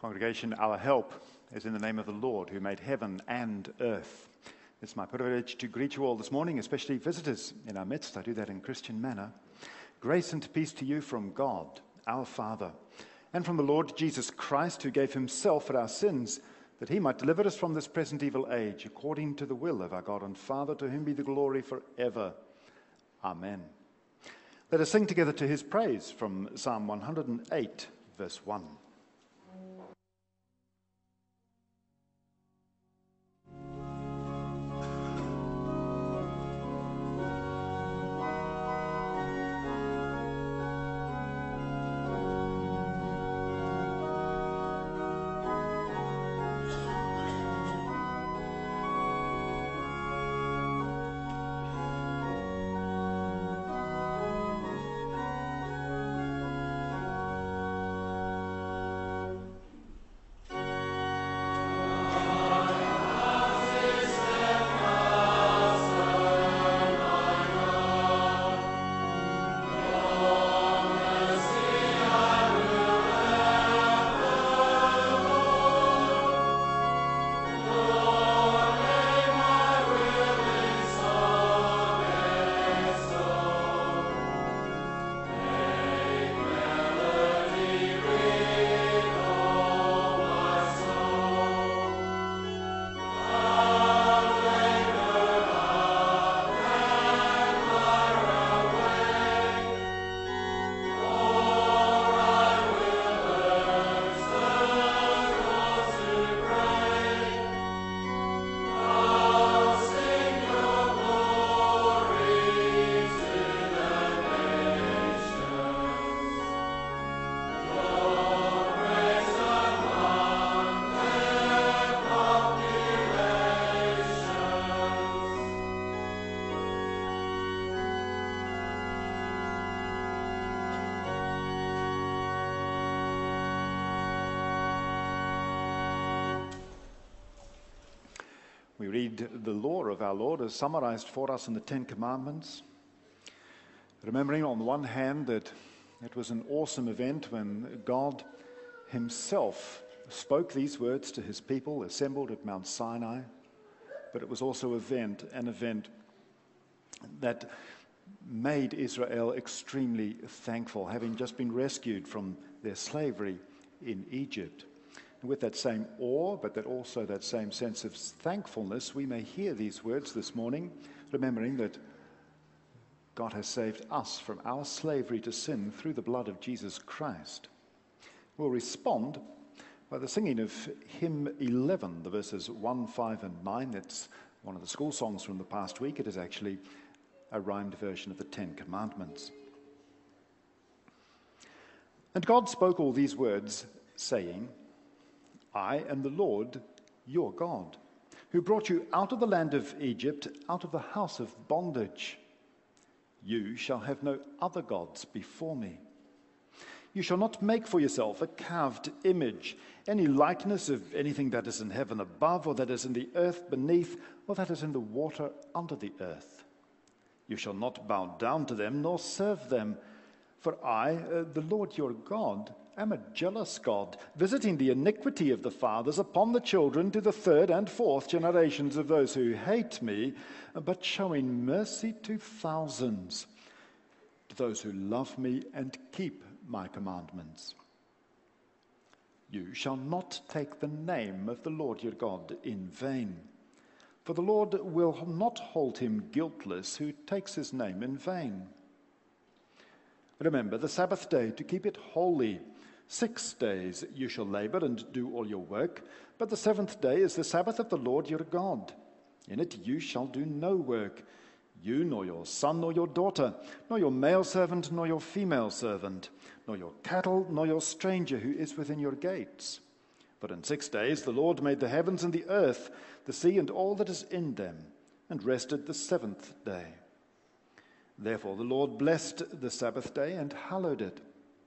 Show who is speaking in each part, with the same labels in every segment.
Speaker 1: Congregation, our help is in the name of the Lord who made heaven and earth. It's my privilege to greet you all this morning, especially visitors in our midst. I do that in Christian manner. Grace and peace to you from God, our Father, and from the Lord Jesus Christ, who gave himself for our sins, that he might deliver us from this present evil age, according to the will of our God and Father, to whom be the glory forever. Amen. Let us sing together to his praise from Psalm 108, verse 1. We read the law of our Lord as summarized for us in the Ten Commandments, remembering on the one hand that it was an awesome event when God himself spoke these words to his people assembled at Mount Sinai, but it was also an event that made Israel extremely thankful, having just been rescued from their slavery in Egypt. And with that same awe, but that same sense of thankfulness, we may hear these words this morning, remembering that God has saved us from our slavery to sin through the blood of Jesus Christ. We'll respond by the singing of hymn 11, the verses 1, 5, and 9. That's one of the school songs from the past week. It is actually a rhymed version of the Ten Commandments. And God spoke all these words, saying, I am the Lord, your God, who brought you out of the land of Egypt, out of the house of bondage. You shall have no other gods before me. You shall not make for yourself a carved image, any likeness of anything that is in heaven above, or that is in the earth beneath, or that is in the water under the earth. You shall not bow down to them, nor serve them. For I, the Lord your God, am a jealous God, visiting the iniquity of the fathers upon the children to the third and fourth generations of those who hate me, but showing mercy to thousands, to those who love me and keep my commandments. You shall not take the name of the Lord your God in vain, for the Lord will not hold him guiltless who takes his name in vain. Remember the Sabbath day to keep it holy. 6 days you shall labor and do all your work, but the seventh day is the Sabbath of the Lord your God. In it you shall do no work, you nor your son nor your daughter, nor your male servant nor your female servant, nor your cattle nor your stranger who is within your gates. For in 6 days the Lord made the heavens and the earth, the sea and all that is in them, and rested the seventh day. Therefore the Lord blessed the Sabbath day and hallowed it.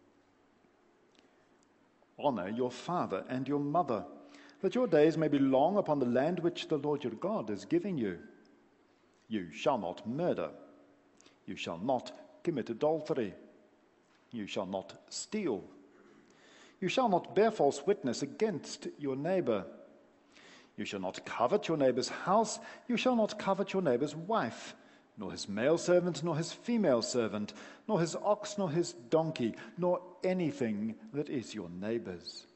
Speaker 1: Honor your father and your mother, that your days may be long upon the land which the Lord your God is giving you. You shall not murder. You shall not commit adultery. You shall not steal. You shall not bear false witness against your neighbor. You shall not covet your neighbor's house. You shall not covet your neighbor's wife, nor his male servant, nor his female servant, nor his ox, nor his donkey, nor anything that is your neighbor's.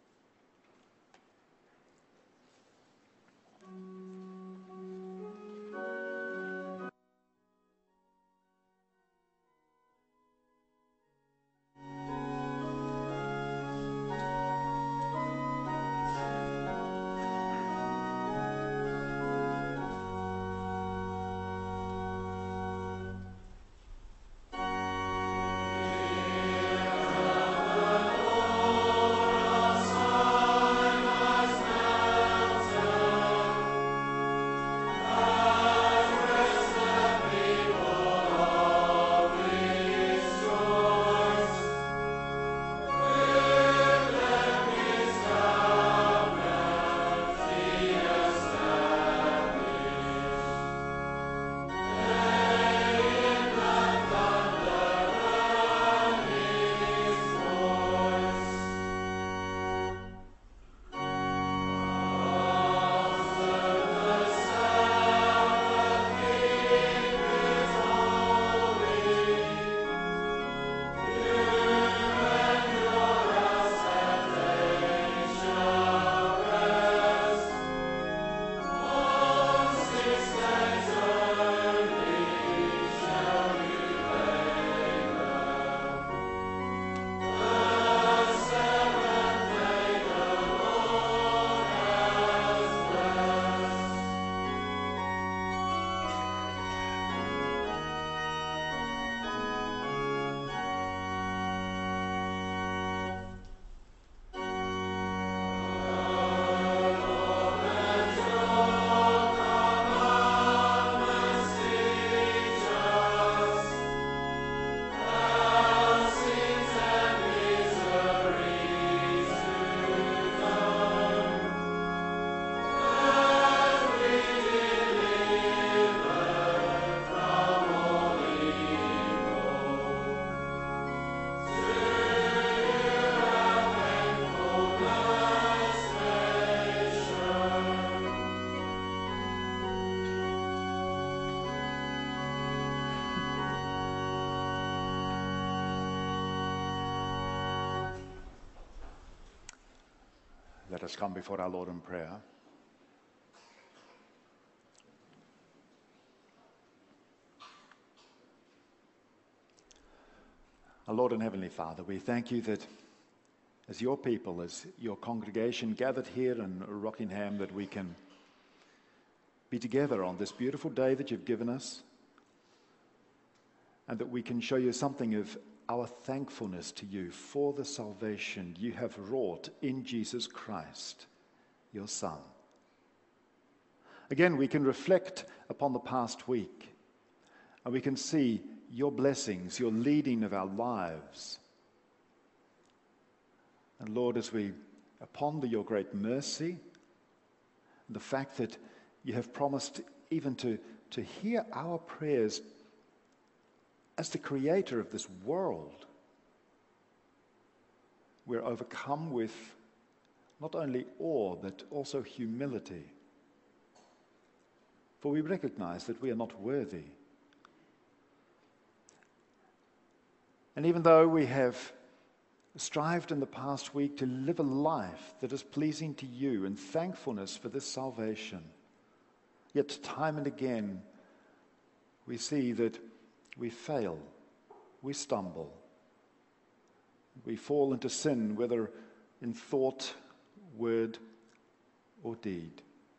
Speaker 1: Let us come before our Lord in prayer. Our Lord and Heavenly Father, we thank you that as your people, as your congregation gathered here in Rockingham, that we can be together on this beautiful day that you've given us, and that we can show you something of our thankfulness to you for the salvation you have wrought in Jesus Christ, your Son. Again, we can reflect upon the past week, and we can see your blessings, your leading of our lives. And Lord, as we ponder your great mercy, the fact that you have promised even to hear our prayers as the creator of this world, we're overcome with not only awe, but also humility. For we recognize that we are not worthy. And even though we have strived in the past week to live a life that is pleasing to you in thankfulness for this salvation, yet time and again we see that we fail, we stumble, we fall into sin, whether in thought, word, or deed.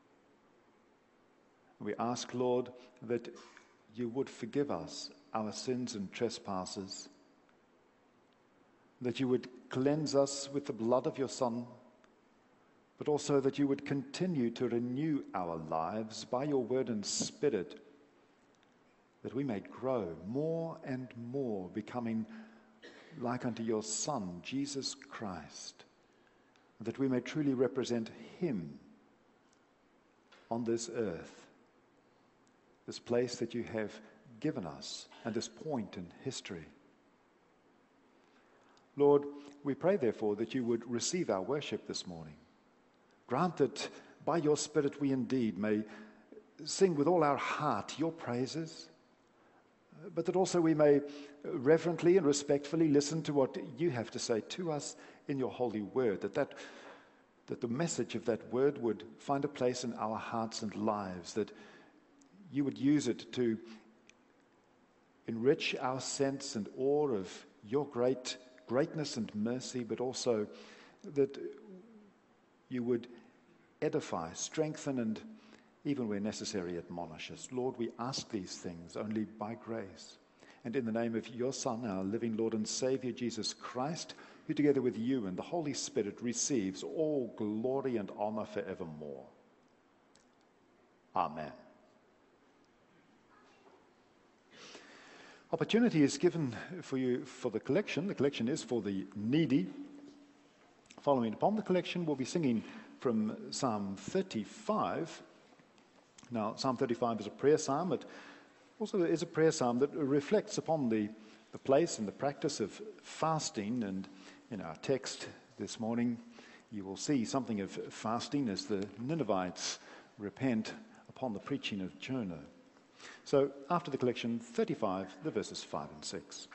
Speaker 1: We ask, Lord, that you would forgive us our sins and trespasses, that you would cleanse us with the blood of your Son, but also that you would continue to renew our lives by your word and Spirit, that we may grow more and more, becoming like unto your Son, Jesus Christ, that we may truly represent him on this earth, this place that you have given us, and this point in history. Lord, we pray, therefore, that you would receive our worship this morning. Grant that by your Spirit we indeed may sing with all our heart your praises, but that also we may reverently and respectfully listen to what you have to say to us in your holy word, that the message of that word would find a place in our hearts and lives, that you would use it to enrich our sense and awe of your greatness and mercy, but also that you would edify, strengthen, and even where necessary, admonish us. Lord, we ask these things only by grace. And in the name of your Son, our living Lord and Savior, Jesus Christ, who together with you and the Holy Spirit receives all glory and honor forevermore. Amen. Opportunity is given for you for the collection. The collection is for the needy. Following upon the collection, we'll be singing from Psalm 35. Now, Psalm 35 is a prayer psalm. It also is a prayer psalm that reflects upon the place and the practice of fasting. And in our text this morning, you will see something of fasting as the Ninevites repent upon the preaching of Jonah. So, after the collection, 35, the verses 5 and 6.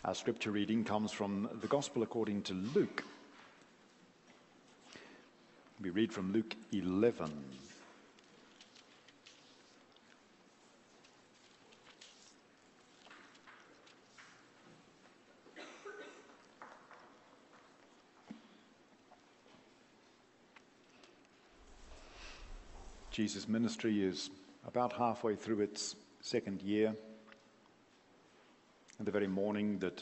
Speaker 1: Our scripture reading comes from the Gospel according to Luke. We read from Luke 11. Jesus' ministry is about halfway through its second year. And the very morning that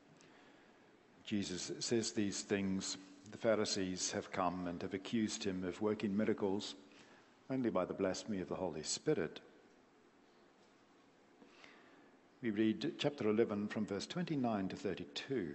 Speaker 1: Jesus says these things, the Pharisees have come and have accused him of working miracles only by the blasphemy of the Holy Spirit. We read chapter 11 from verse 29 to 32.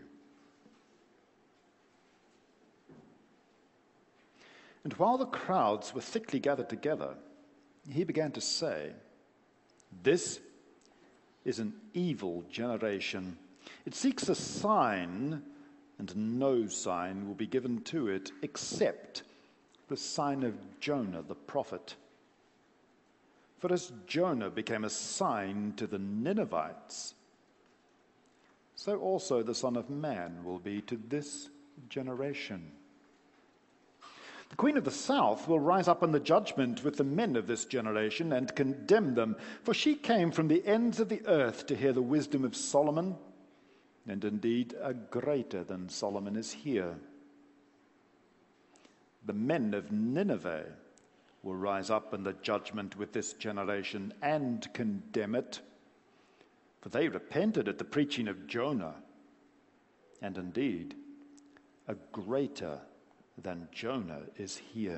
Speaker 1: And while the crowds were thickly gathered together, he began to say, "This is an evil generation. It seeks a sign, and no sign will be given to it except the sign of Jonah the prophet. For as Jonah became a sign to the Ninevites, so also the Son of Man will be to this generation. The Queen of the South will rise up in the judgment with the men of this generation and condemn them, for she came from the ends of the earth to hear the wisdom of Solomon, and indeed a greater than Solomon is here. The men of Nineveh will rise up in the judgment with this generation and condemn it, for they repented at the preaching of Jonah, and indeed a greater than Jonah is here."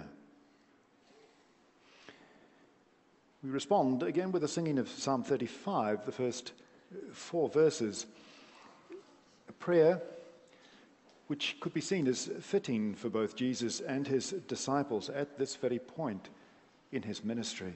Speaker 1: We respond again with a singing of Psalm 35, the first 4 verses, a prayer which could be seen as fitting for both Jesus and his disciples at this very point in his ministry.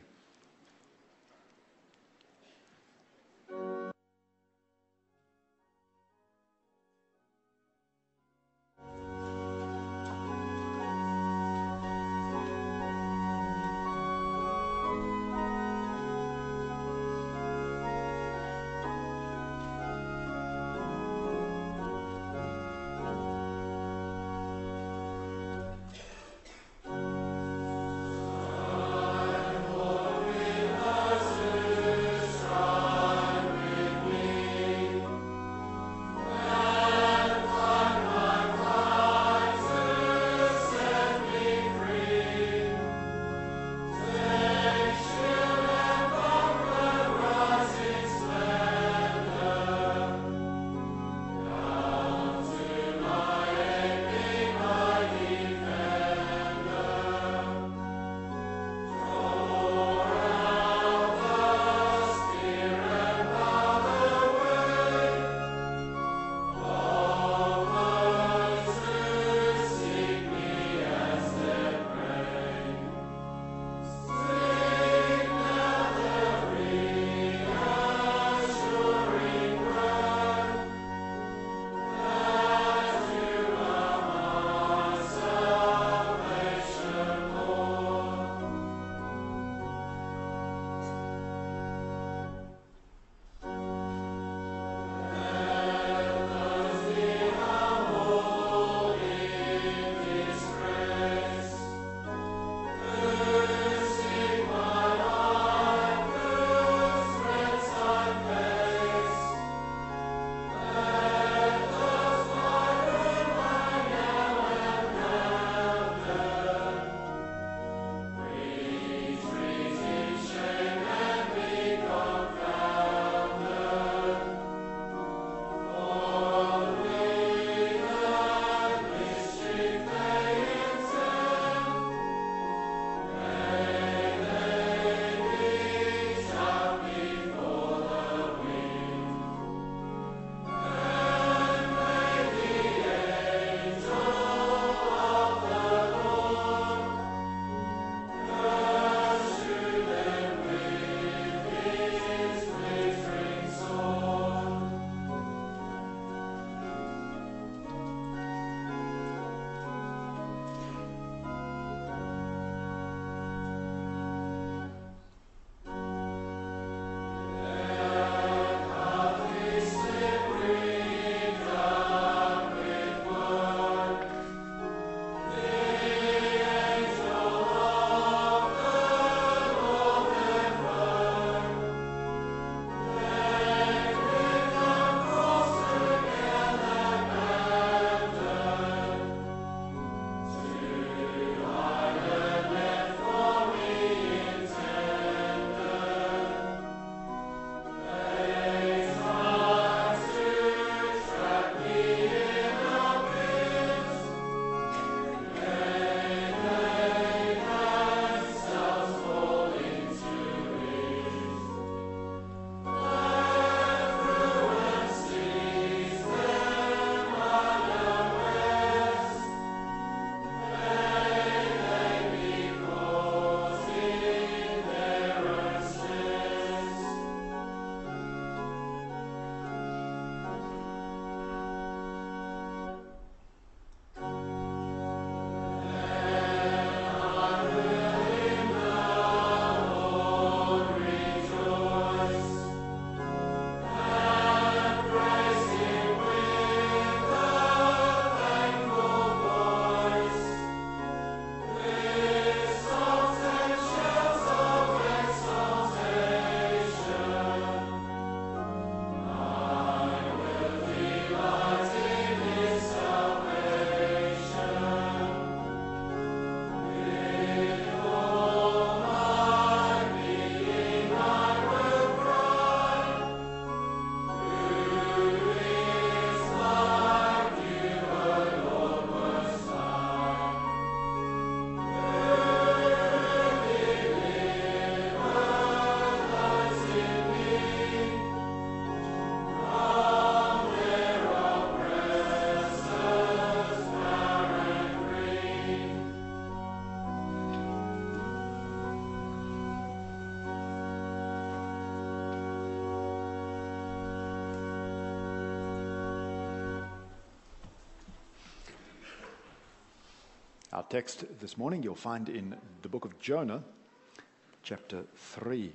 Speaker 1: Our text this morning you'll find in the book of Jonah, chapter 3.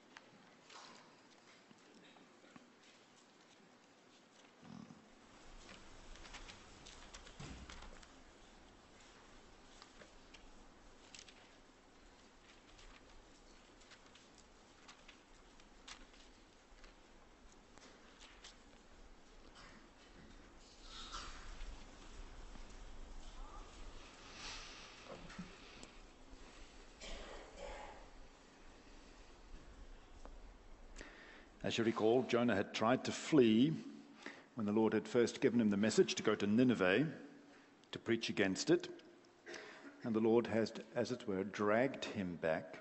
Speaker 1: As you recall, Jonah had tried to flee when the Lord had first given him the message to go to Nineveh to preach against it. And the Lord has, as it were, dragged him back.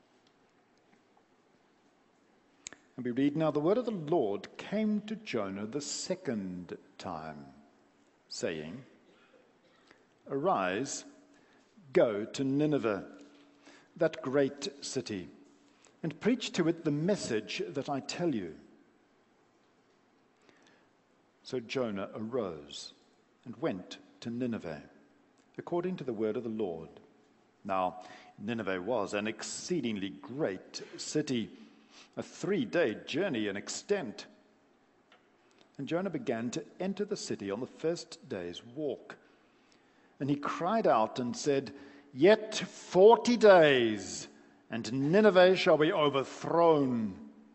Speaker 1: And we read, "Now the word of the Lord came to Jonah the second time, saying, 'Arise, go to Nineveh, that great city, and preach to it the message that I tell you.' So Jonah arose and went to Nineveh, according to the word of the Lord. Now Nineveh was an exceedingly great city, a 3-day journey in extent. And Jonah began to enter the city on the first day's walk. And he cried out and said, 'Yet 40 days, and Nineveh shall be overthrown.'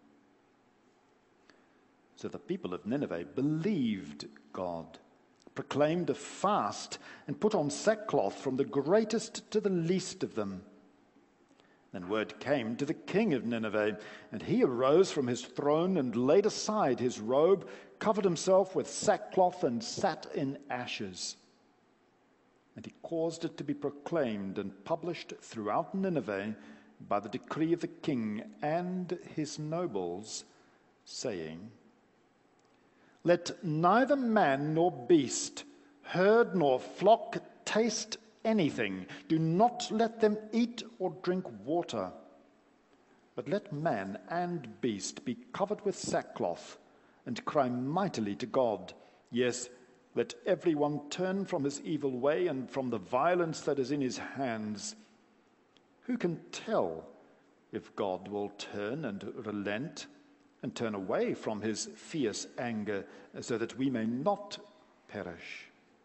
Speaker 1: So the people of Nineveh believed God, proclaimed a fast, and put on sackcloth from the greatest to the least of them. Then word came to the king of Nineveh, and he arose from his throne and laid aside his robe, covered himself with sackcloth, and sat in ashes. And he caused it to be proclaimed and published throughout Nineveh by the decree of the king and his nobles, saying, 'Let neither man nor beast, herd nor flock taste anything. Do not let them eat or drink water. But let man and beast be covered with sackcloth and cry mightily to God. Yes, let everyone turn from his evil way and from the violence that is in his hands. Who can tell if God will turn and relent and turn away from his fierce anger so that we may not perish?'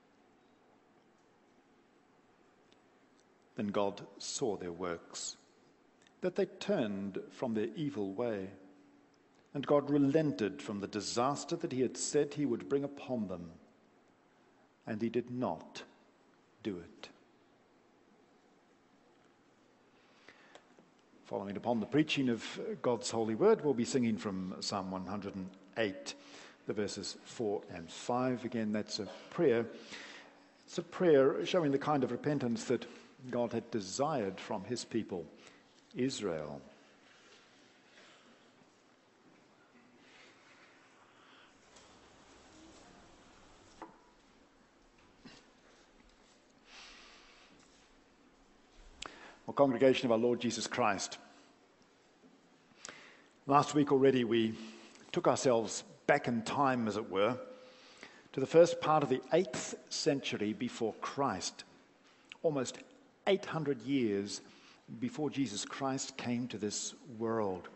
Speaker 1: Then God saw their works, that they turned from their evil way, and God relented from the disaster that he had said he would bring upon them, and he did not do it." Following upon the preaching of God's holy word, we'll be singing from Psalm 108, the verses 4 and 5. Again, that's a prayer. It's a prayer showing the kind of repentance that God had desired from his people, Israel. Well, congregation of our Lord Jesus Christ, last week already we took ourselves back in time, as it were, to the first part of the 8th century before Christ, almost 800 years before Jesus Christ came to this world.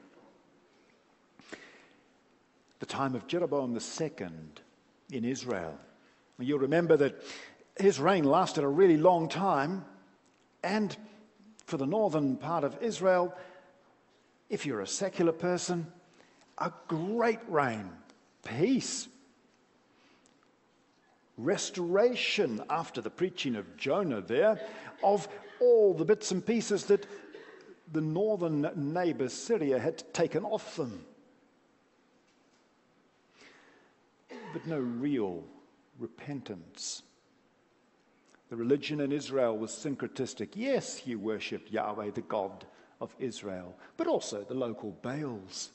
Speaker 1: The time of Jeroboam II in Israel. You'll remember that his reign lasted a really long time, and for the northern part of Israel, if you're a secular person, a great reign, peace, restoration after the preaching of Jonah there, of all the bits and pieces that the northern neighbor Syria had taken off them. But no real repentance. The religion in Israel was syncretistic. Yes, you worshipped Yahweh, the God of Israel, but also the local Baals.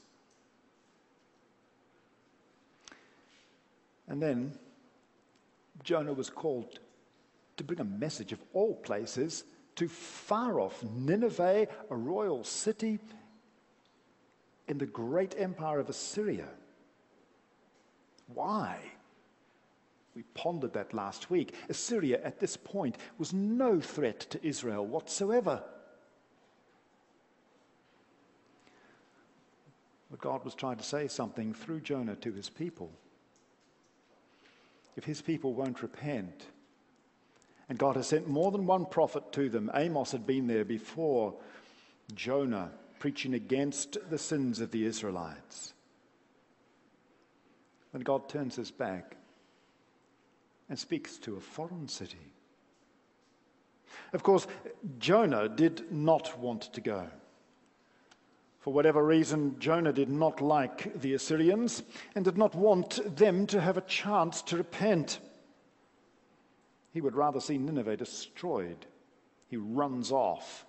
Speaker 1: And then Jonah was called to bring a message of all places to far off Nineveh, a royal city in the great empire of Assyria. Why? We pondered that last week. Assyria at this point was no threat to Israel whatsoever. But God was trying to say something through Jonah to his people. If his people won't repent, and God has sent more than one prophet to them. Amos had been there before Jonah, preaching against the sins of the Israelites. Then God turns his back and speaks to a foreign city. Of course, Jonah did not want to go. For whatever reason, Jonah did not like the Assyrians and did not want them to have a chance to repent. He would rather see Nineveh destroyed. He runs off.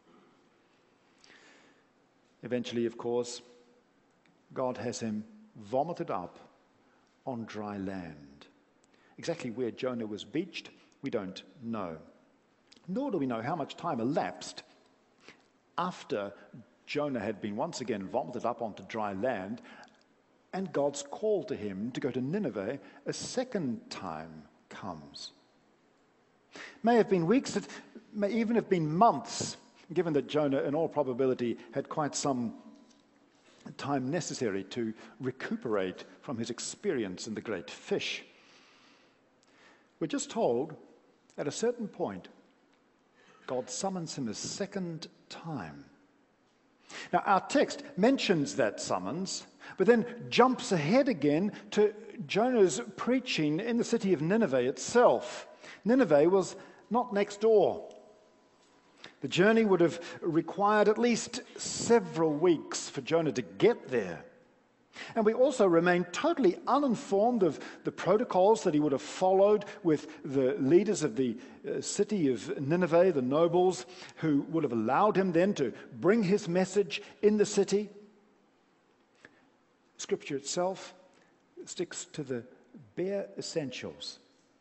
Speaker 1: Eventually, of course, God has him vomited up on dry land. Exactly where Jonah was beached, we don't know. Nor do we know how much time elapsed after Jonah had been once again vomited up onto dry land, and God's call to him to go to Nineveh a second time comes. May have been weeks, it may even have been months, given that Jonah, in all probability, had quite some time necessary to recuperate from his experience in the great fish. We're just told, at a certain point, God summons him a second time. Now, our text mentions that summons, but then jumps ahead again to Jonah's preaching in the city of Nineveh itself. Nineveh was not next door. The journey would have required at least several weeks for Jonah to get there. And we also remain totally uninformed of the protocols that he would have followed with the leaders of the city of Nineveh, the nobles, who would have allowed him then to bring his message in the city. Scripture itself sticks to the bare essentials.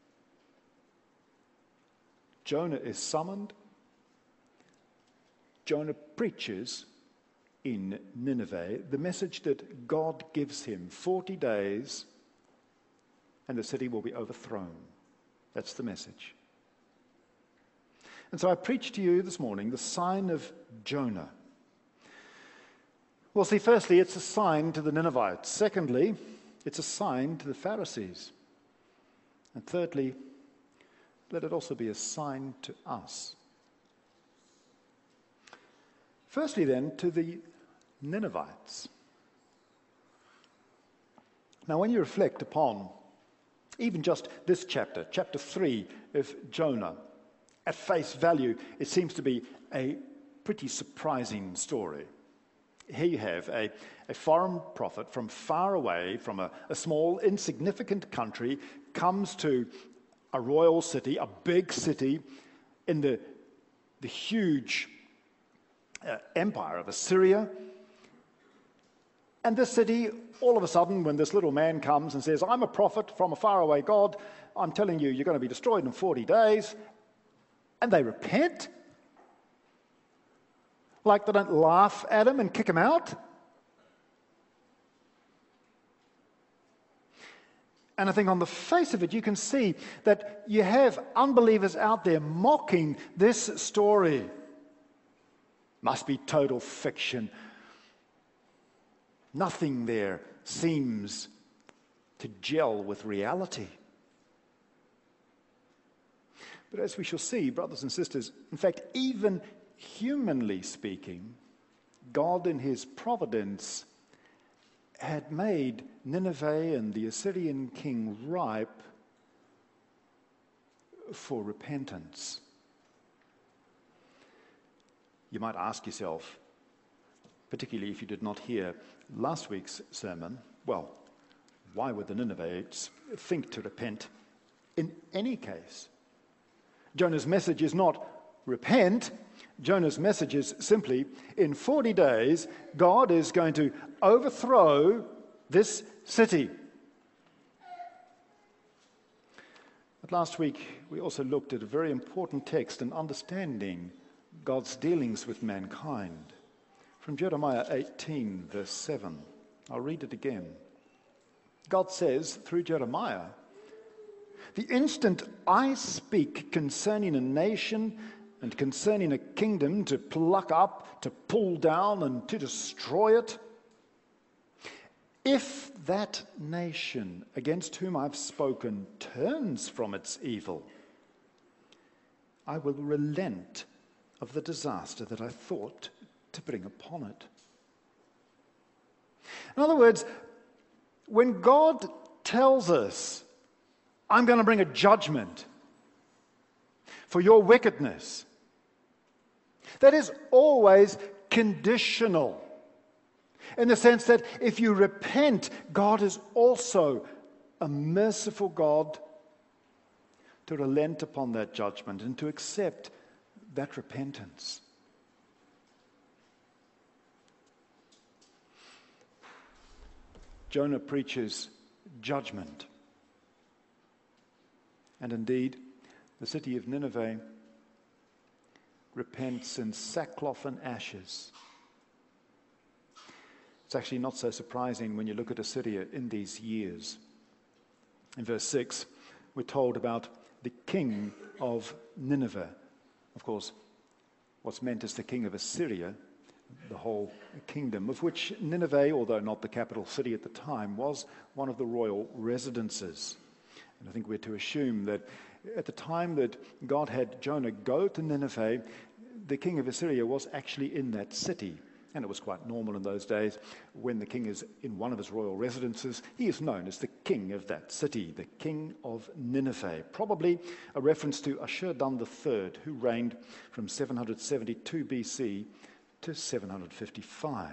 Speaker 1: Jonah is summoned. Jonah preaches in Nineveh the message that God gives him: 40 days and the city will be overthrown. That's the message. And so I preach to you this morning the sign of Jonah. Well, see, firstly, it's a sign to the Ninevites. Secondly, it's a sign to the Pharisees. And thirdly, let it also be a sign to us. Firstly, then, to the Ninevites. Now, when you reflect upon even just this chapter, chapter 3 of Jonah, at face value, it seems to be a pretty surprising story. Here you have a foreign prophet from far away, from a small, insignificant country, comes to a royal city, a big city in the huge empire of Assyria. And this city, all of a sudden, when this little man comes and says, "I'm a prophet from a faraway God, I'm telling you, you're going to be destroyed in 40 days, and they repent. Like they don't laugh at him and kick him out. And I think on the face of it, you can see that you have unbelievers out there mocking this story. Must be total fiction. Nothing there seems to gel with reality. But as we shall see, brothers and sisters, in fact, even humanly speaking, God in his providence had made Nineveh and the Assyrian king ripe for repentance. You might ask yourself, particularly if you did not hear last week's sermon, well, why would the Ninevites think to repent in any case? Jonah's message is not repent. Jonah's message is simply, in 40 days, God is going to overthrow this city. But last week, we also looked at a very important text in understanding God's dealings with mankind. From Jeremiah 18, verse 7. I'll read it again. God says, through Jeremiah, The instant I speak concerning a nation and concerning a kingdom to pluck up, to pull down, and to destroy it, if that nation against whom I've spoken turns from its evil, I will relent of the disaster that I thought to bring upon it. In other words, when God tells us, I'm going to bring a judgment for your wickedness, that is always conditional. In the sense that if you repent, God is also a merciful God to relent upon that judgment and to accept that repentance. Jonah preaches judgment. And indeed, the city of Nineveh repents in sackcloth and ashes. It's actually not so surprising when you look at Assyria in these years. In verse 6, we're told about the king of Nineveh. Of course, what's meant is the king of Assyria, the whole kingdom, of which Nineveh, although not the capital city at the time, was one of the royal residences. And I think we're to assume that at the time that God had Jonah go to Nineveh, the king of Assyria was actually in that city. And it was quite normal in those days. When the king is in one of his royal residences, he is known as the king of that city, the king of Nineveh. Probably a reference to Ashur-dan III, who reigned from 772 BC to 755.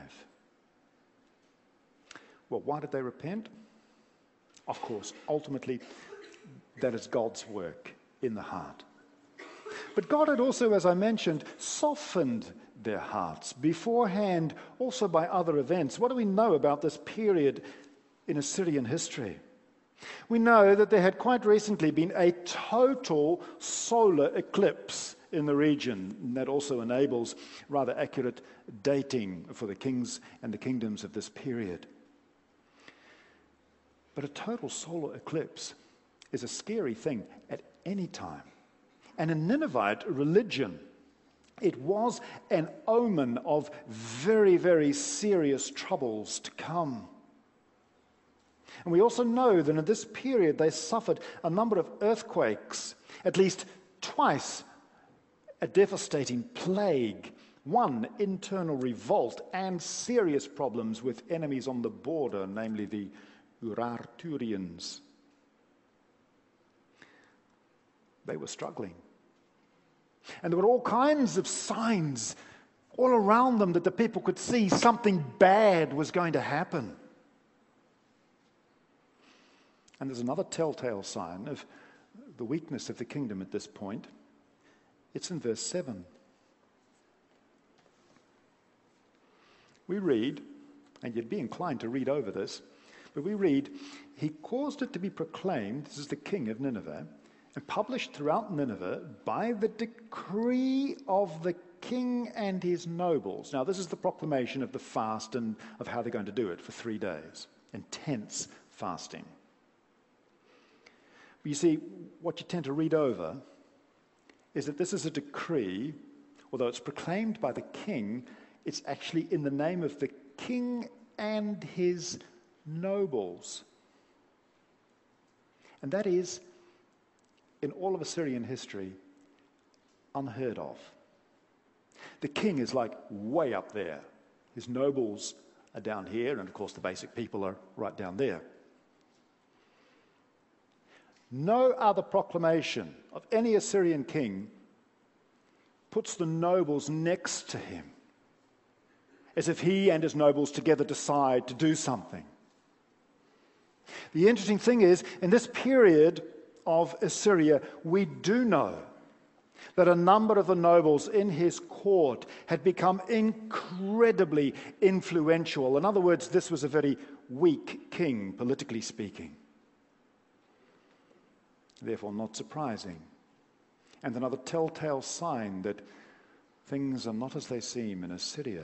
Speaker 1: Well, why did they repent? Of course, ultimately, that is God's work in the heart. But God had also, as I mentioned, softened their hearts beforehand, also by other events. What do we know about this period in Assyrian history? We know that there had quite recently been a total solar eclipse in the region, and that also enables rather accurate dating for the kings and the kingdoms of this period. But a total solar eclipse is a scary thing at any time. And in Ninevite religion, it was an omen of very, very serious troubles to come. And we also know that in this period they suffered a number of earthquakes, at least twice a devastating plague, one internal revolt, and serious problems with enemies on the border, namely the Urarturians. They were struggling. And there were all kinds of signs all around them that the people could see something bad was going to happen. And there's another telltale sign of the weakness of the kingdom at this point. It's in verse 7. We read, and you'd be inclined to read over this, but we read, he caused it to be proclaimed, this is the king of Nineveh, and published throughout Nineveh by the decree of the king and his nobles. Now, this is the proclamation of the fast and of how they're going to do it for 3 days. Intense fasting. But you see, what you tend to read over is that this is a decree, although it's proclaimed by the king, it's actually in the name of the king and his nobles. And that is, in all of Assyrian history, unheard of. The king is like way up there. His nobles are down here, and of course the basic people are right down there. No other proclamation of any Assyrian king puts the nobles next to him, as if he and his nobles together decide to do something. The interesting thing is, in this period of Assyria, we do know that a number of the nobles in his court had become incredibly influential. In other words, this was a very weak king, politically speaking. Therefore, not surprising. And another telltale sign that things are not as they seem in Assyria.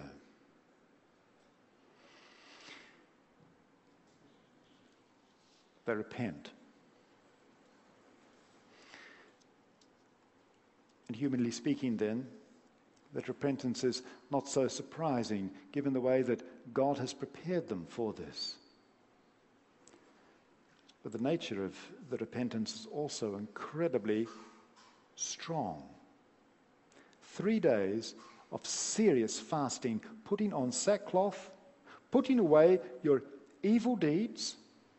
Speaker 1: They repent. And humanly speaking then, that repentance is not so surprising given the way that God has prepared them for this. But the nature of the repentance is also incredibly strong. 3 days of serious fasting, putting on sackcloth, putting away your evil deeds.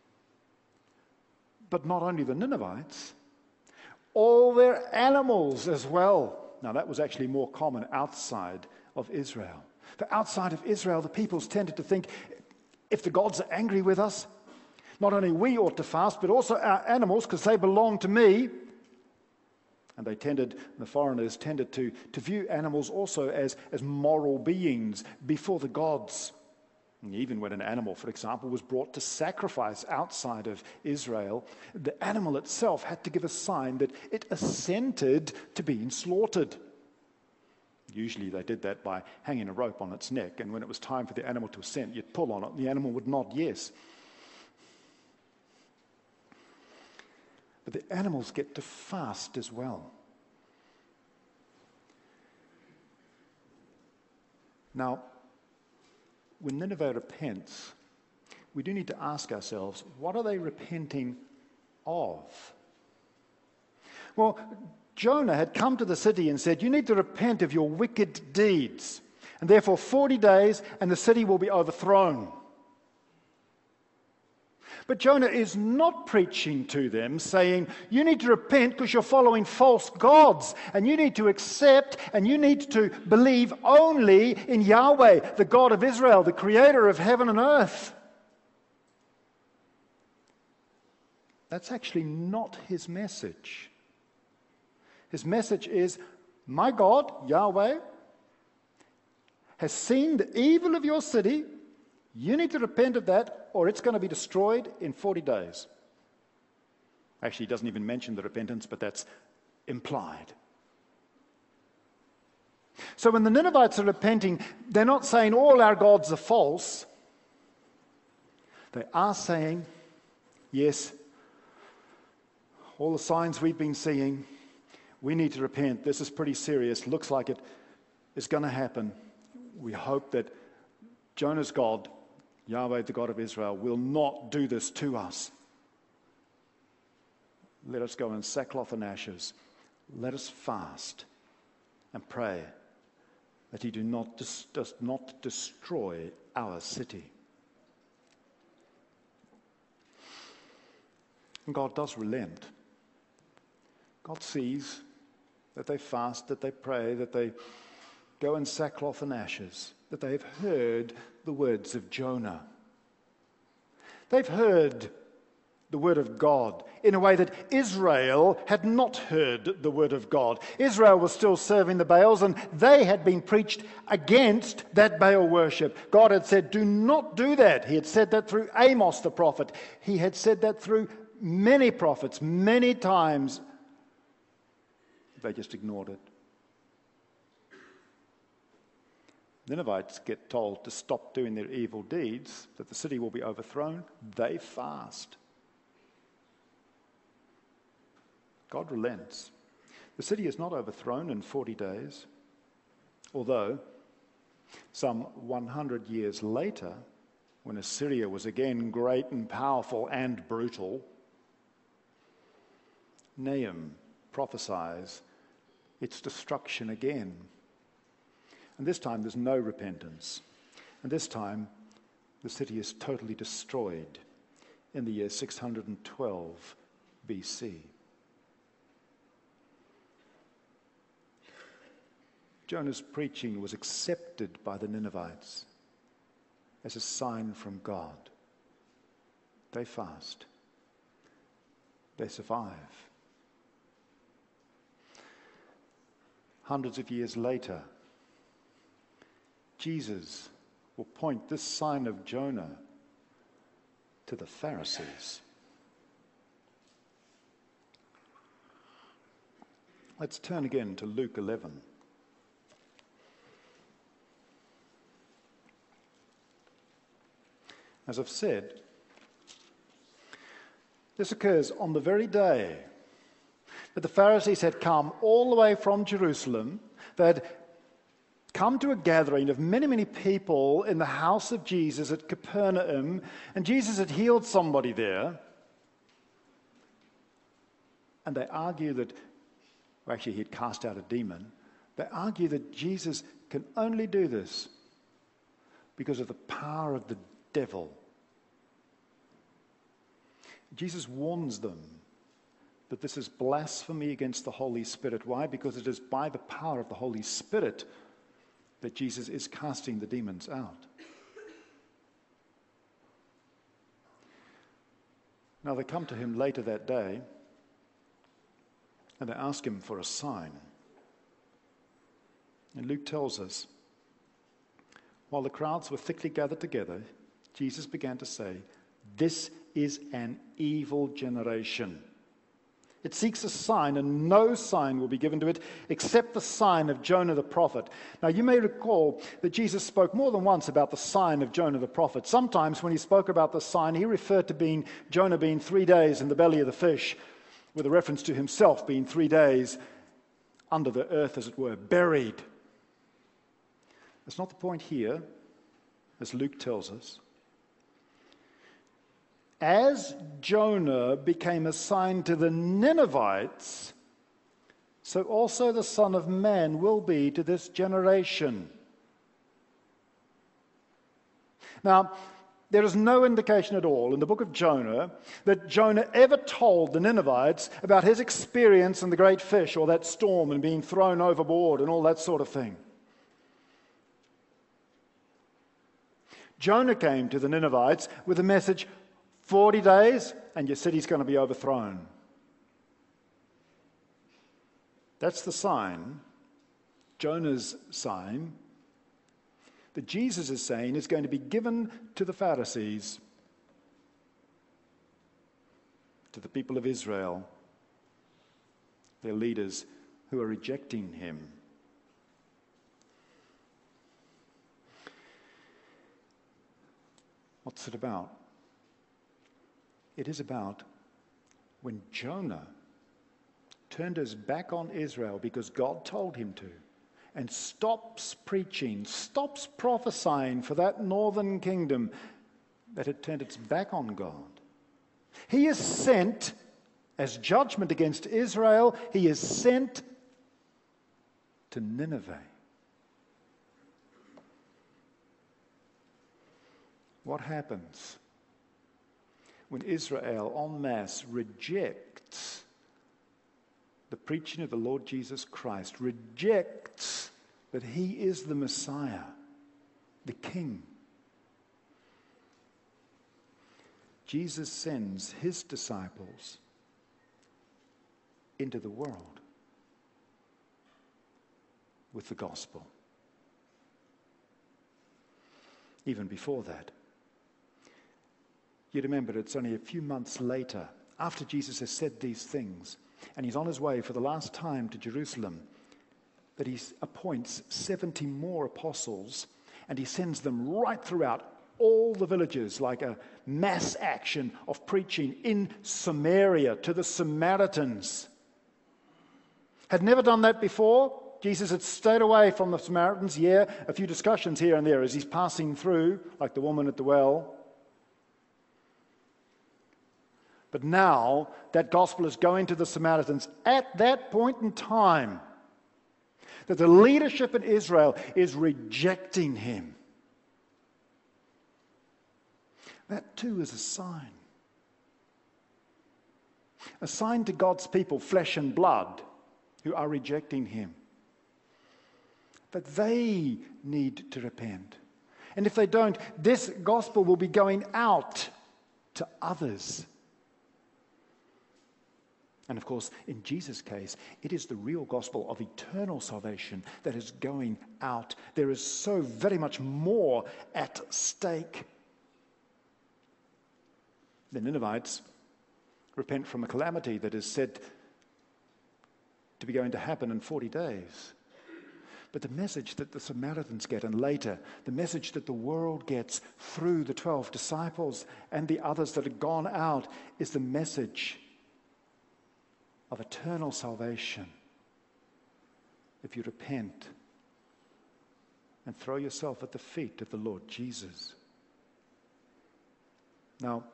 Speaker 1: But not only the Ninevites, all their animals as well. Now, that was actually more common outside of Israel. For outside of Israel, the peoples tended to think, if the gods are angry with us, not only we ought to fast, but also our animals, because they belong to me. And the foreigners tended to view animals also as moral beings before the gods. And even when an animal, for example, was brought to sacrifice outside of Israel, the animal itself had to give a sign that it assented to being slaughtered. Usually they did that by hanging a rope on its neck, and when it was time for the animal to assent, you'd pull on it, and the animal would nod yes. But the animals get to fast as well. Now, when Nineveh repents, we do need to ask ourselves, what are they repenting of? Well, Jonah had come to the city and said, you need to repent of your wicked deeds. And therefore 40 days and the city will be overthrown. But Jonah is not preaching to them saying, you need to repent because you're following false gods, and you need to accept and you need to believe only in Yahweh, the God of Israel, the creator of heaven and earth. That's actually not his message. His message is, my God, Yahweh, has seen the evil of your city. You need to repent of that, or it's going to be destroyed in 40 days. Actually, he doesn't even mention the repentance, but that's implied. So when the Ninevites are repenting, they're not saying all our gods are false. They are saying, yes, all the signs we've been seeing, we need to repent. This is pretty serious. Looks like it is going to happen. We hope that Jonah's God, Yahweh, the God of Israel, will not do this to us. Let us go in sackcloth and ashes. Let us fast and pray that he does not destroy our city. And God does relent. God sees that they fast, that they pray, that they go in sackcloth and ashes, that they have heard the words of Jonah. They've heard the word of God in a way that Israel had not heard the word of God. Israel was still serving the Baals, and they had been preached against that Baal worship. God had said, do not do that. He had said that through Amos the prophet. He had said that through many prophets, many times. They just ignored it. Ninevites get told to stop doing their evil deeds, that the city will be overthrown. They fast. God relents. The city is not overthrown in 40 days, although some 100 years later, when Assyria was again great and powerful and brutal, Nahum prophesies its destruction again. And this time there's no repentance. And this time the city is totally destroyed in the year 612 BC. Jonah's preaching was accepted by the Ninevites as a sign from God. They fast. They survive. Hundreds of years later, Jesus will point this sign of Jonah to the Pharisees. Let's turn again to Luke 11. As I've said, this occurs on the very day But the Pharisees had come all the way from Jerusalem. They had come to a gathering of many, many people in the house of Jesus at Capernaum, and Jesus had healed somebody there. And they argue that, well, actually, he'd cast out a demon. They argue that Jesus can only do this because of the power of the devil. Jesus warns them that this is blasphemy against the Holy Spirit. Why? Because it is by the power of the Holy Spirit that Jesus is casting the demons out. Now they come to him later that day and they ask him for a sign. And Luke tells us, while the crowds were thickly gathered together, Jesus began to say, "This is an evil generation. It seeks a sign, and no sign will be given to it except the sign of Jonah the prophet." Now, you may recall that Jesus spoke more than once about the sign of Jonah the prophet. Sometimes when he spoke about the sign, he referred to Jonah being 3 days in the belly of the fish, with a reference to himself being 3 days under the earth, as it were, buried. That's not the point here, as Luke tells us. As Jonah became a sign to the Ninevites, so also the Son of Man will be to this generation. Now, there is no indication at all in the book of Jonah that Jonah ever told the Ninevites about his experience in the great fish or that storm and being thrown overboard and all that sort of thing. Jonah came to the Ninevites with a message, 40 days and your city's going to be overthrown. That's the sign, Jonah's sign, that Jesus is saying is going to be given to the Pharisees, to the people of Israel, their leaders who are rejecting him. What's it about? It is about when Jonah turned his back on Israel because God told him to, and stops preaching, stops prophesying for that northern kingdom that had turned its back on God. He is sent as judgment against Israel. He is sent to Nineveh. What happens when Israel en masse rejects the preaching of the Lord Jesus Christ, rejects that he is the Messiah, the King? Jesus sends his disciples into the world with the gospel. Even before that, you remember it's only a few months later, after Jesus has said these things, and he's on his way for the last time to Jerusalem, that he appoints 70 more apostles, and he sends them right throughout all the villages, like a mass action of preaching in Samaria to the Samaritans. Had never done that before. Jesus had stayed away from the Samaritans. Yeah, a few discussions here and there as he's passing through, like the woman at the well. But now that gospel is going to the Samaritans at that point in time that the leadership in Israel is rejecting him. That too is a sign. A sign to God's people, flesh and blood, who are rejecting him. That they need to repent. And if they don't, this gospel will be going out to others. And of course, in Jesus' case, it is the real gospel of eternal salvation that is going out. There is so very much more at stake. The Ninevites repent from a calamity that is said to be going to happen in 40 days. But the message that the Samaritans get, and later the message that the world gets through the 12 disciples and the others that have gone out, is the message of eternal salvation if you repent and throw yourself at the feet of the Lord Jesus. Now,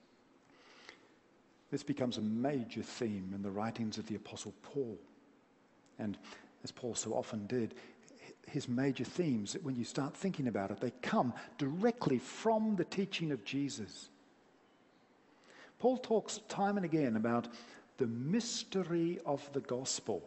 Speaker 1: this becomes a major theme in the writings of the Apostle Paul. And as Paul so often did, his major themes, when you start thinking about it, they come directly from the teaching of Jesus. Paul talks time and again about the mystery of the gospel.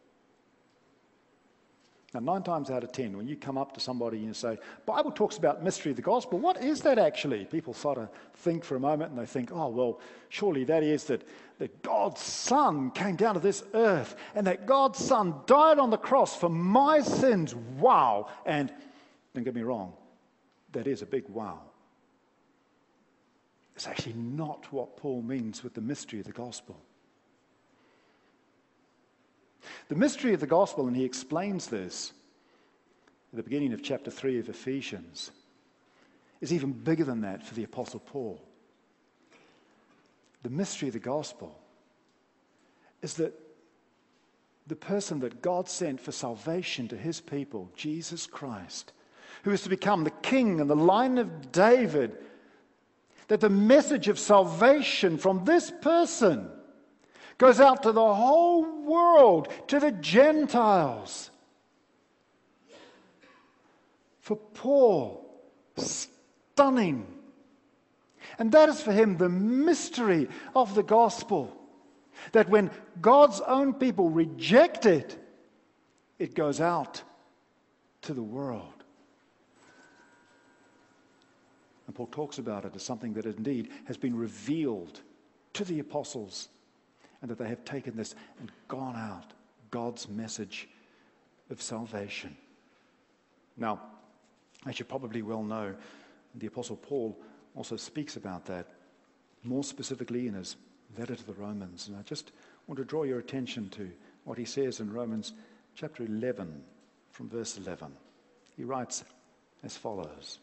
Speaker 1: Now, 9 times out of 10, when you come up to somebody and you say, Bible talks about mystery of the gospel, what is that actually? People sort of think for a moment and they think, oh, well, surely that is that God's Son came down to this earth and that God's Son died on the cross for my sins. Wow. And don't get me wrong, that is a big wow. It's actually not what Paul means with the mystery of the gospel. The mystery of the gospel, and he explains this at the beginning of chapter 3 of Ephesians, is even bigger than that for the Apostle Paul. The mystery of the gospel is that the person that God sent for salvation to his people, Jesus Christ, who is to become the king in the line of David, that the message of salvation from this person goes out to the whole world, to the Gentiles. For Paul, stunning. And that is for him the mystery of the gospel. That when God's own people reject it, it goes out to the world. And Paul talks about it as something that indeed has been revealed to the apostles, and that they have taken this and gone out, God's message of salvation. Now, as you probably well know, the Apostle Paul also speaks about that more specifically in his letter to the Romans. And I just want to draw your attention to what he says in Romans chapter 11, from verse 11. He writes as follows.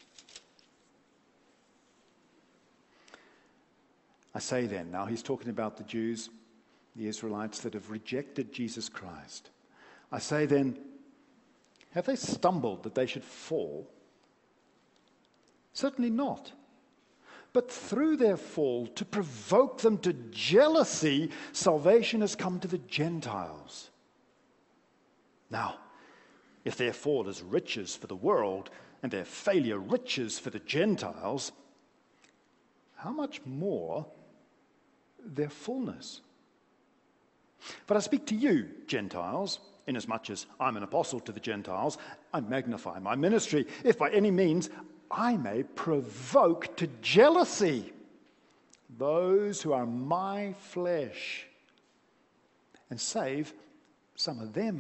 Speaker 1: I say then, now he's talking about the Jews, the Israelites that have rejected Jesus Christ. I say then, have they stumbled that they should fall? Certainly not. But through their fall, to provoke them to jealousy, salvation has come to the Gentiles. Now, if their fall is riches for the world, and their failure riches for the Gentiles, how much more their fullness? But I speak to you, Gentiles, inasmuch as I'm an apostle to the Gentiles. I magnify my ministry, if by any means I may provoke to jealousy those who are my flesh, and save some of them.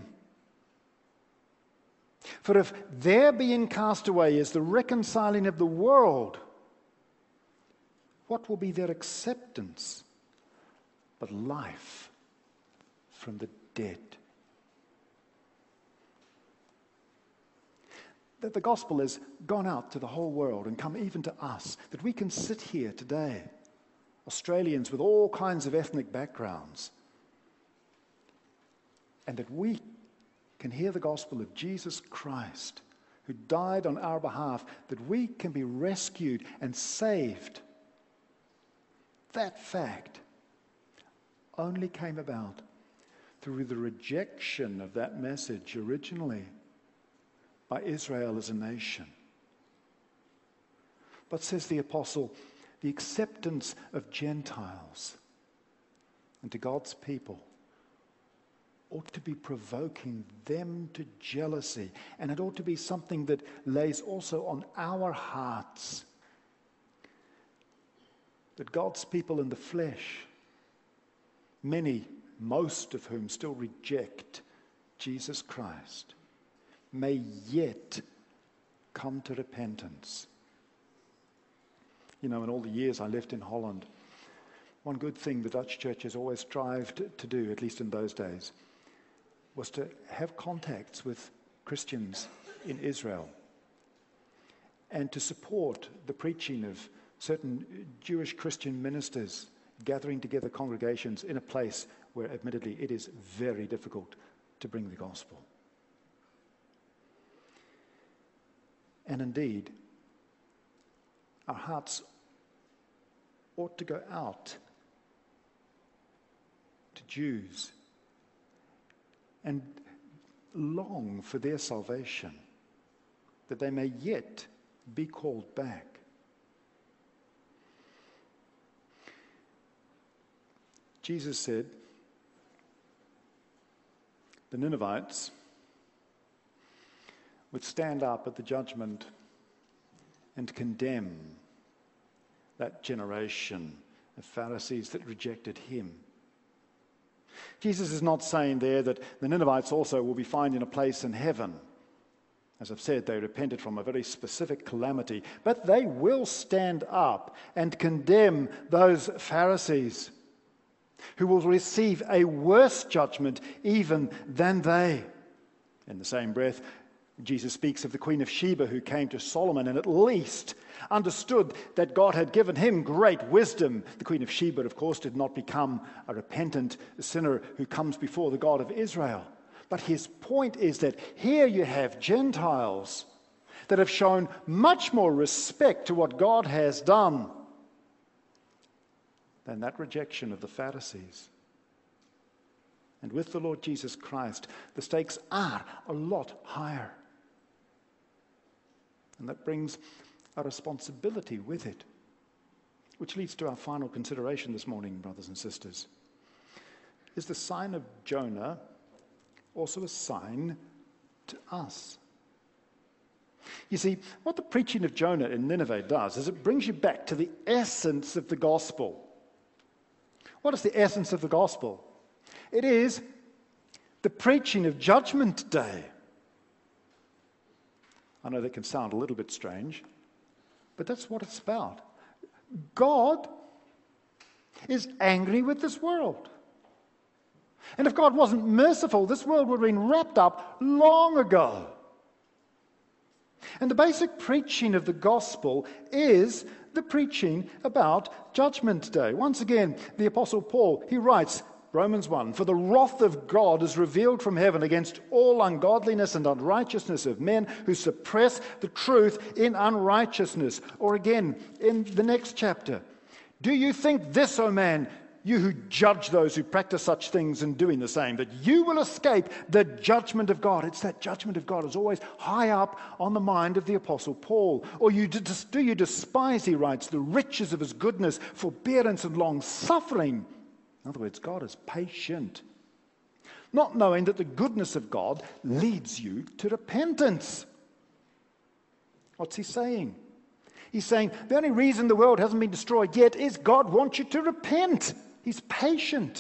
Speaker 1: For if their being cast away is the reconciling of the world, what will be their acceptance but life from the dead? That the gospel has gone out to the whole world and come even to us, that we can sit here today, Australians with all kinds of ethnic backgrounds, and that we can hear the gospel of Jesus Christ, who died on our behalf, that we can be rescued and saved. That fact only came about through the rejection of that message originally by Israel as a nation. But says the apostle, the acceptance of Gentiles into God's people ought to be provoking them to jealousy, and it ought to be something that lays also on our hearts, that God's people in the flesh, most of whom still reject Jesus Christ, may yet come to repentance. You know, in all the years I lived in Holland, one good thing the Dutch church has always strived to do, at least in those days, was to have contacts with Christians in Israel and to support the preaching of certain Jewish Christian ministers gathering together congregations in a place where admittedly it is very difficult to bring the gospel. And indeed, our hearts ought to go out to Jews and long for their salvation, that they may yet be called back. Jesus said, the Ninevites would stand up at the judgment and condemn that generation of Pharisees that rejected him. Jesus is not saying there that the Ninevites also will be found in a place in heaven. As I've said, they repented from a very specific calamity, but they will stand up and condemn those Pharisees who will receive a worse judgment even than they. In the same breath, Jesus speaks of the Queen of Sheba who came to Solomon and at least understood that God had given him great wisdom. The Queen of Sheba, of course, did not become a repentant sinner who comes before the God of Israel. But his point is that here you have Gentiles that have shown much more respect to what God has done than that rejection of the Pharisees. And with the Lord Jesus Christ, the stakes are a lot higher. And that brings a responsibility with it, which leads to our final consideration this morning, brothers and sisters. Is the sign of Jonah also a sign to us? You see, what the preaching of Jonah in Nineveh does is it brings you back to the essence of the gospel. What is the essence of the gospel? It is the preaching of Judgment Day. I know that can sound a little bit strange, but that's what it's about. God is angry with this world. And if God wasn't merciful, this world would have been wrapped up long ago. And the basic preaching of the gospel is the preaching about Judgment Day. Once again, the Apostle Paul, he writes, Romans 1, "For the wrath of God is revealed from heaven against all ungodliness and unrighteousness of men who suppress the truth in unrighteousness." Or again, in the next chapter, "Do you think this, O man, you who judge those who practice such things and doing the same, that you will escape the judgment of God?" It's that judgment of God is always high up on the mind of the Apostle Paul. "Or do you despise," he writes, "the riches of his goodness, forbearance and long-suffering?" In other words, God is patient, not knowing that the goodness of God leads you to repentance. What's he saying? He's saying the only reason the world hasn't been destroyed yet is God wants you to repent. He's patient.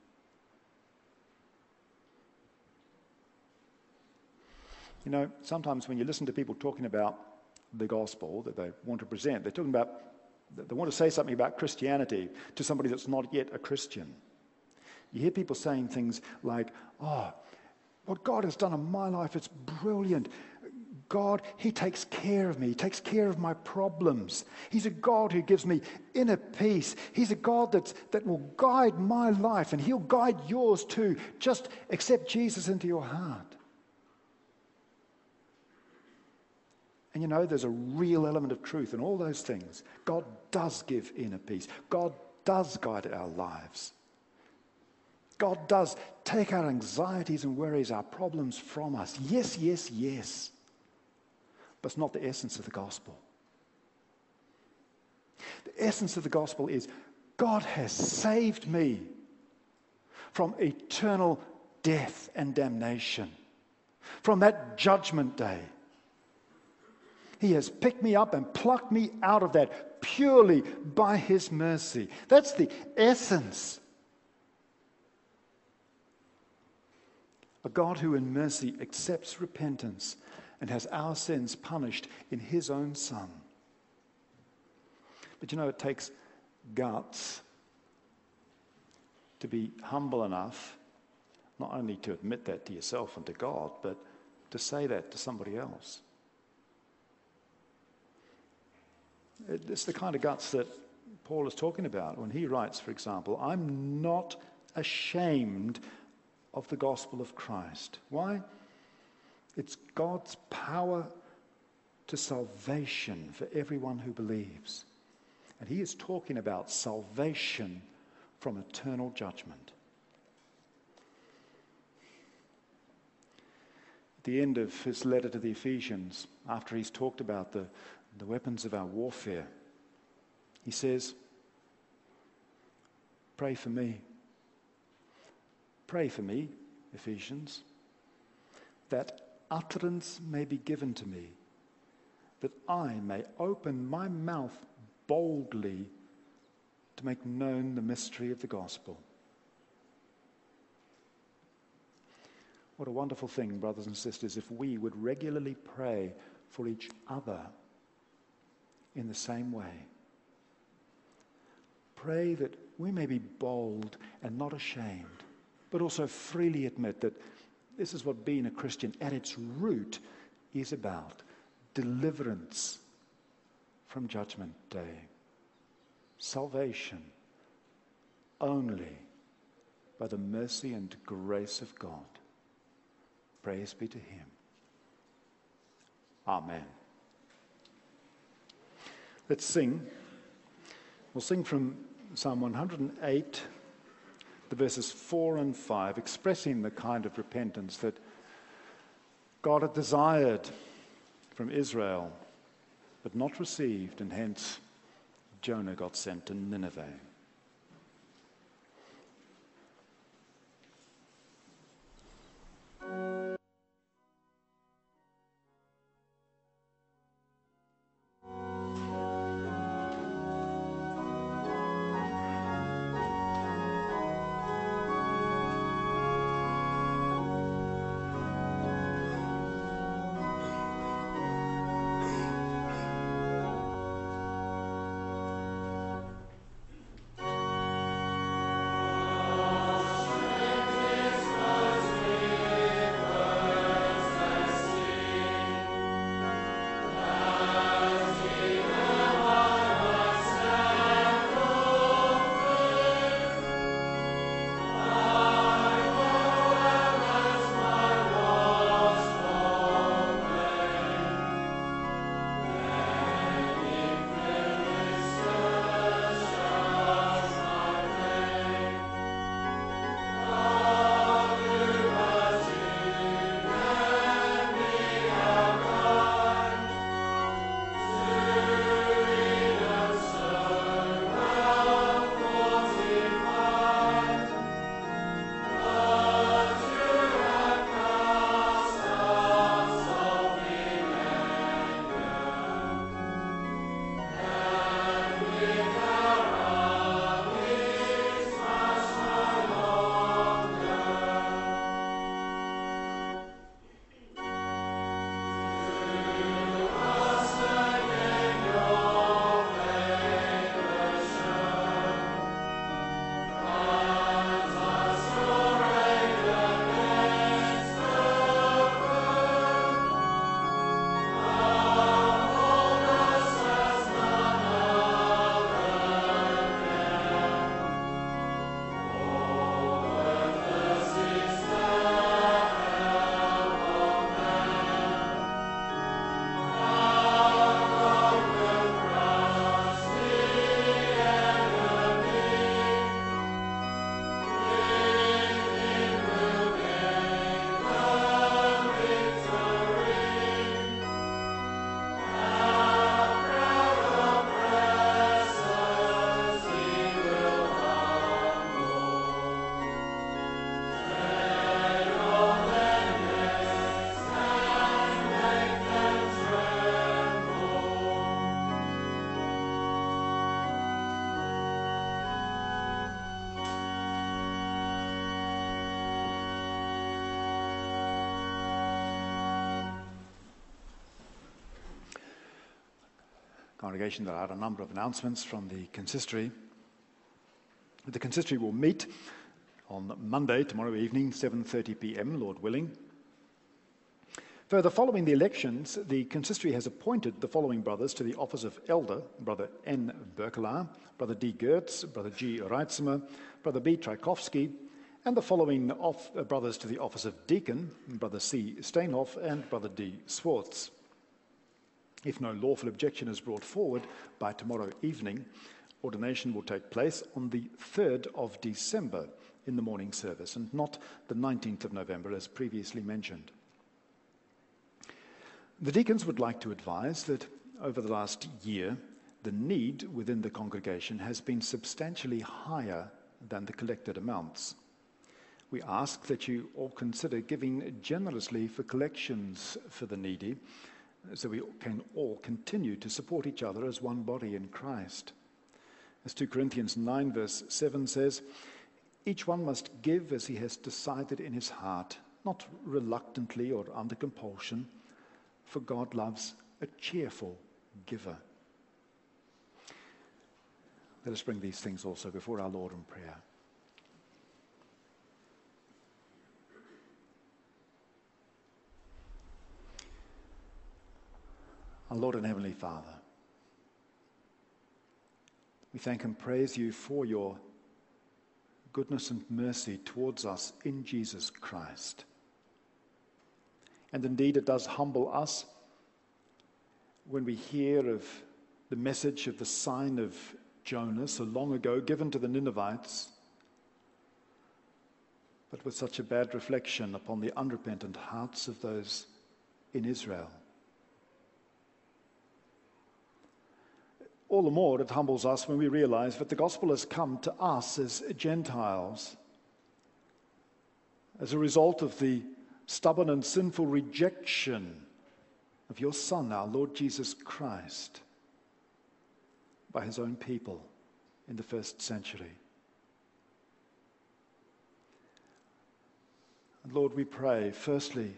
Speaker 1: You know, sometimes when you listen to people talking about the gospel that they want to present, they want to say something about Christianity to somebody that's not yet a Christian. You hear people saying things like, "Oh, what God has done in my life, it's brilliant. God, he takes care of me. He takes care of my problems. He's a God who gives me inner peace. He's a God that will guide my life, and he'll guide yours too. Just accept Jesus into your heart." And you know, there's a real element of truth in all those things. God does give inner peace. God does guide our lives. God does take our anxieties and worries, our problems from us. Yes, yes, yes. But it's not the essence of the gospel. The essence of the gospel is God has saved me from eternal death and damnation, from that judgment day. He has picked me up and plucked me out of that purely by his mercy. That's the essence. A God who in mercy accepts repentance and has our sins punished in his own Son. But you know, it takes guts to be humble enough not only to admit that to yourself and to God, but to say that to somebody else. It's the kind of guts that Paul is talking about when he writes, for example, "I'm not ashamed of the gospel of Christ. Why? It's God's power to salvation for everyone who believes. And he is talking about salvation from eternal judgment. At the end of his letter to the Ephesians, after he's talked about the weapons of our warfare, he says, pray for me. Pray for me, Ephesians, that utterance may be given to me, that I may open my mouth boldly to make known the mystery of the gospel. What a wonderful thing, brothers and sisters, if we would regularly pray for each other in the same way. Pray that we may be bold and not ashamed, but also freely admit that this is what being a Christian at its root is about: deliverance from Judgment Day. Salvation only by the mercy and grace of God. Praise be to him. Amen. Let's sing. We'll sing from Psalm 108, the verses 4 and 5, expressing the kind of repentance that God had desired from Israel, but not received, and hence Jonah got sent to Nineveh. Congregation, there are a number of announcements from the consistory. The consistory will meet on Monday, tomorrow evening, 7:30 p.m., Lord willing. Further, following the elections, the consistory has appointed the following brothers to the office of elder: Brother N. Berkelaar, Brother D. Gertz, Brother G. Reitzmer, Brother B. Tchaikovsky, and the following brothers to the office of deacon: Brother C. Steinhoff and Brother D. Swartz. If no lawful objection is brought forward by tomorrow evening, ordination will take place on the 3rd of December in the morning service, and not the 19th of November as previously mentioned. The deacons would like to advise that over the last year, the need within the congregation has been substantially higher than the collected amounts. We ask that you all consider giving generously for collections for the needy, so we can all continue to support each other as one body in Christ. As 2 Corinthians 9 verse 7 says, each one must give as he has decided in his heart, not reluctantly or under compulsion, for God loves a cheerful giver. Let us bring these things also before our Lord in prayer. Our Lord and Heavenly Father, we thank and praise you for your goodness and mercy towards us in Jesus Christ. And indeed, it does humble us when we hear of the message of the sign of Jonah so long ago given to the Ninevites, but with such a bad reflection upon the unrepentant hearts of those in Israel. All the more it humbles us when we realize that the gospel has come to us as Gentiles as a result of the stubborn and sinful rejection of your Son, our Lord Jesus Christ, by his own people in the first century. And Lord, we pray, firstly,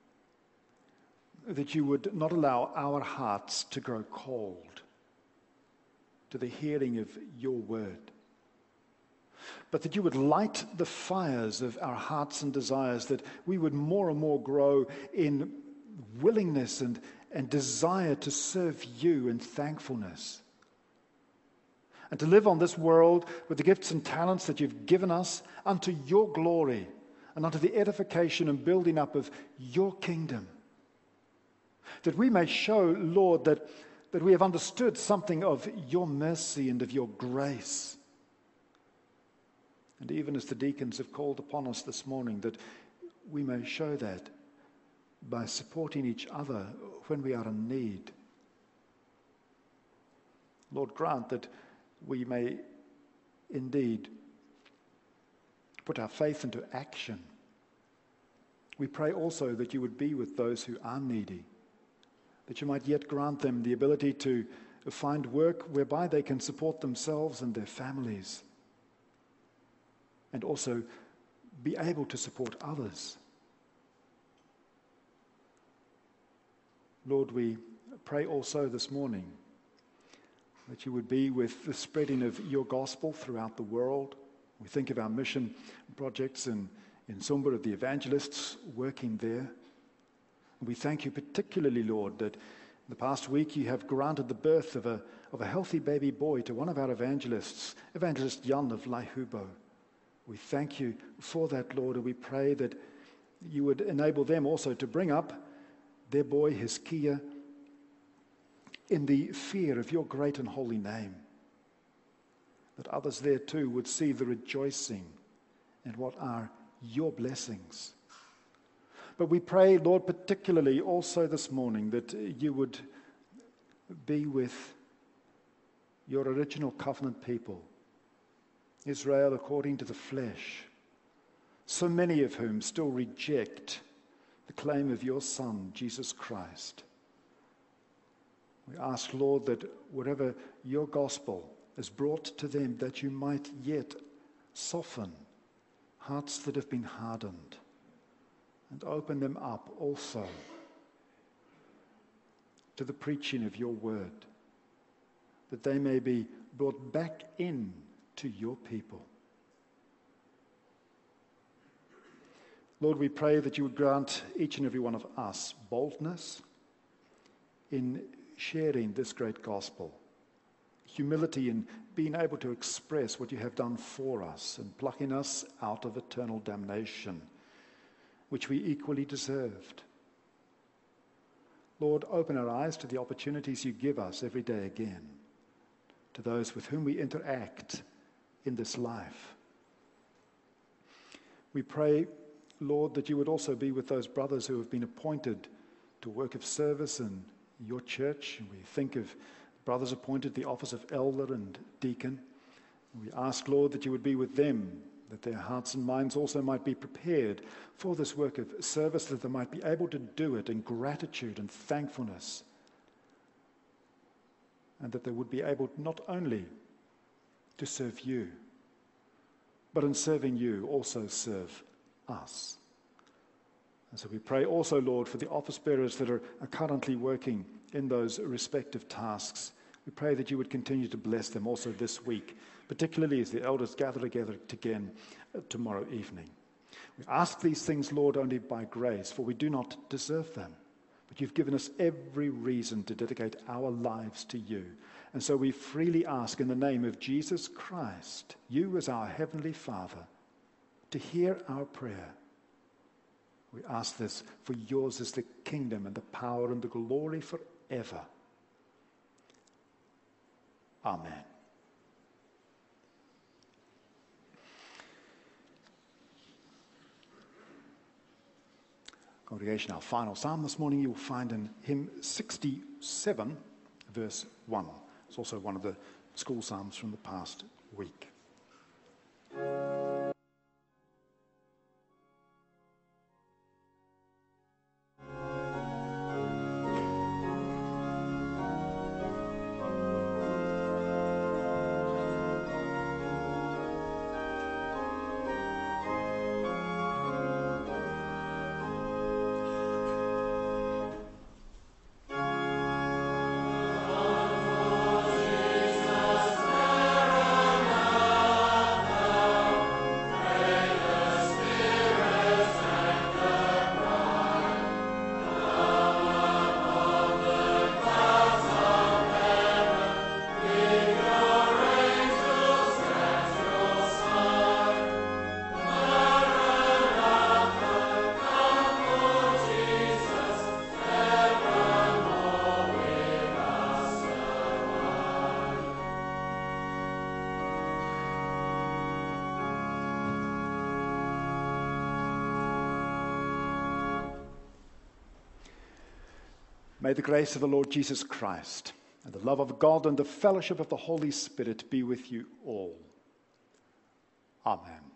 Speaker 1: that you would not allow our hearts to grow cold to the hearing of your word, but that you would light the fires of our hearts and desires, that we would more and more grow in willingness and desire to serve you in thankfulness, and to live on this world with the gifts and talents that you've given us unto your glory and unto the edification and building up of your kingdom, that we may show, Lord, that we have understood something of your mercy and of your grace. And even as the deacons have called upon us this morning, that we may show that by supporting each other when we are in need. Lord, grant that we may indeed put our faith into action. We pray also that you would be with those who are needy, that you might yet grant them the ability to find work whereby they can support themselves and their families, and also be able to support others. Lord, we pray also this morning that you would be with the spreading of your gospel throughout the world. We think of our mission projects in Sumba, of the evangelists working there. We thank you particularly, Lord, that in the past week you have granted the birth of a healthy baby boy to one of our evangelists, Evangelist Jan of Laihubo. We thank you for that, Lord, and we pray that you would enable them also to bring up their boy, Hiskia, in the fear of your great and holy name, that others there too would see the rejoicing in what are your blessings. But we pray, Lord, particularly also this morning that you would be with your original covenant people, Israel according to the flesh, so many of whom still reject the claim of your Son, Jesus Christ. We ask, Lord, that whatever your gospel is brought to them, that you might yet soften hearts that have been hardened, and open them up also to the preaching of your word, that they may be brought back in to your people. Lord, we pray that you would grant each and every one of us boldness in sharing this great gospel, humility in being able to express what you have done for us and plucking us out of eternal damnation, which we equally deserved. Lord, open our eyes to the opportunities you give us every day again, to those with whom we interact in this life. We pray, Lord, that you would also be with those brothers who have been appointed to work of service in your church. We think of brothers appointed to the office of elder and deacon. We ask, Lord, that you would be with them, that their hearts and minds also might be prepared for this work of service, that they might be able to do it in gratitude and thankfulness, and that they would be able not only to serve you, but in serving you also serve us. And so we pray also, Lord, for the office bearers that are currently working in those respective tasks. We pray that you would continue to bless them also this week, particularly as the elders gather together again tomorrow evening. We ask these things, Lord, only by grace, for we do not deserve them. But you've given us every reason to dedicate our lives to you. And so we freely ask in the name of Jesus Christ, you as our Heavenly Father, to hear our prayer. We ask this, for yours is the kingdom and the power and the glory forever. Amen. Congregation, our final psalm this morning you will find in hymn 67, verse 1. It's also one of the school psalms from the past week. May the grace of the Lord Jesus Christ and the love of God and the fellowship of the Holy Spirit be with you all. Amen.